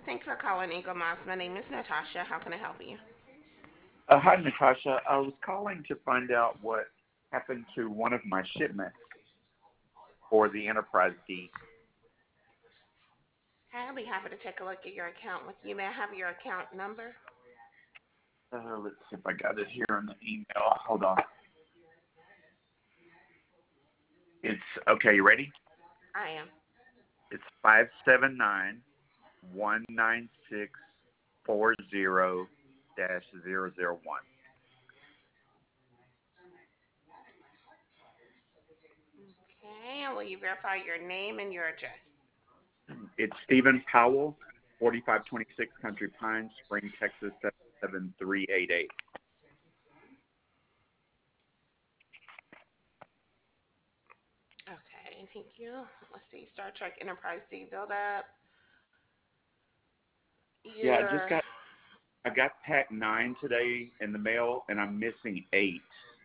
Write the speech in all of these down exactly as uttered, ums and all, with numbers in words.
Thanks for calling Eagle Moss. My name is Natasha. How can I help you? Uh, hi, Natasha. I was calling to find out what happened to one of my shipments for the Enterprise D. I'll be happy to take a look at your account with you. May I have your account number? Uh, let's see if I got it here in the email. Hold on. It's okay. You ready? I am. It's five seven nine one nine six four zero dash zero zero one. Okay, and will you verify your name and your address? It's Stephen Powell, forty-five twenty-six Country Pines, Spring, Texas seven seven three eight eight. Okay, thank you. Let's see. Star Trek Enterprise D build up. Yeah, I just You're got I got pack nine today in the mail, and I'm missing eight.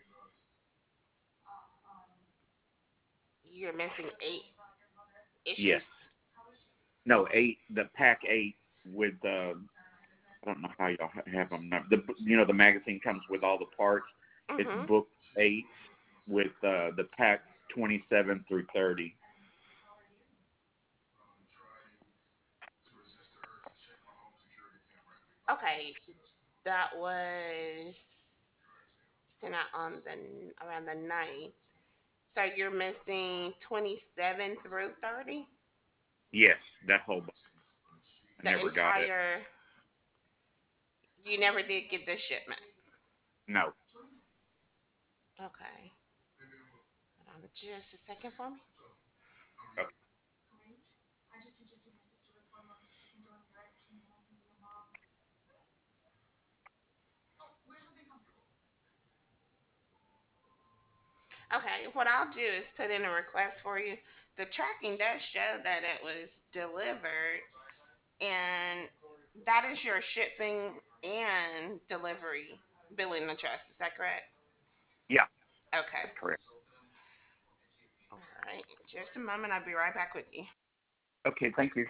you're missing eight Yes. issues. No, eight. The pack eight with uh, I don't know how y'all have them. The you know the magazine comes with all the parts. It's Mm-hmm. book eight with uh, the pack twenty-seven through thirty. Okay, that was sent out on the around the ninth. So you're missing twenty-seven through thirty? Yes, that whole book. I The never got it. entire, you never did get this shipment. No. Okay. Hold on just a second for me. Okay. Okay, what I'll do is put in a request for you. The tracking does show that it was delivered, and that is your shipping and delivery billing address. Is that correct? Yeah, Okay. that's correct. All right. Just a moment. I'll be right back with you. Okay, thank you.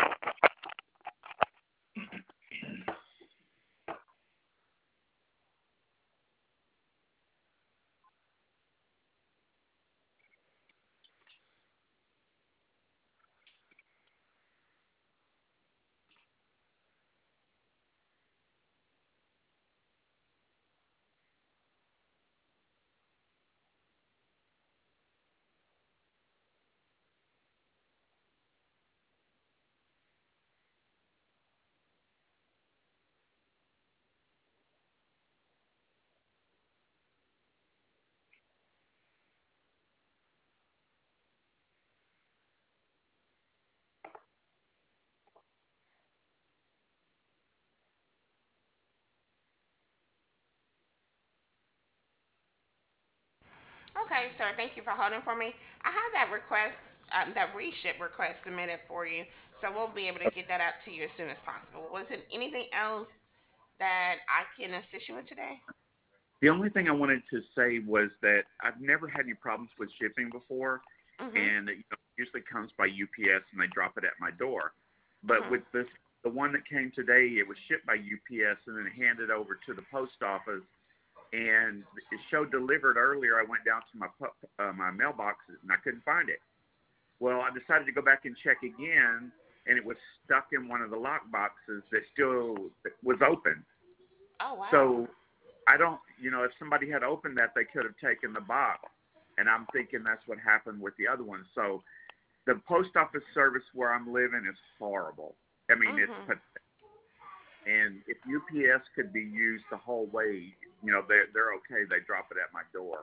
Okay, sir. Thank you for holding for me. I have that request, um, that reship request submitted for you, so we'll be able to get that out to you as soon as possible. Was it anything else that I can assist you with today? The only thing I wanted to say was that I've never had any problems with shipping before, Mm-hmm. and it, you know, it usually comes by U P S and they drop it at my door. But Mm-hmm. with this, the one that came today, it was shipped by U P S and then handed over to the post office, and it showed delivered earlier. I went down to my uh, my mailbox and I couldn't find it. Well, I decided to go back and check again, and it was stuck in one of the lock boxes that still was open. Oh wow. So I don't, you know, if somebody had opened that, they could have taken the box. And I'm thinking that's what happened with the other one. So the post office service where I'm living is horrible. I mean, it's Mm-hmm. pathetic. And if U P S could be used the whole way, you know, they're they're okay. They drop it at my door.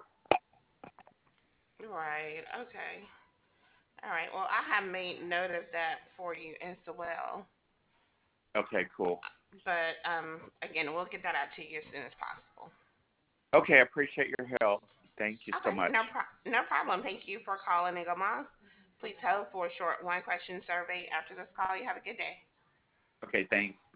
Right. Okay. All right. Well, I have made note of that for you as well. Okay, cool. But um, again, we'll get that out to you as soon as possible. Okay, I appreciate your help. Thank you so Okay. much. No pro- no problem. Thank you for calling Eagle Moss. Please hold for a short one question survey after this call. You have a good day. Okay, thanks.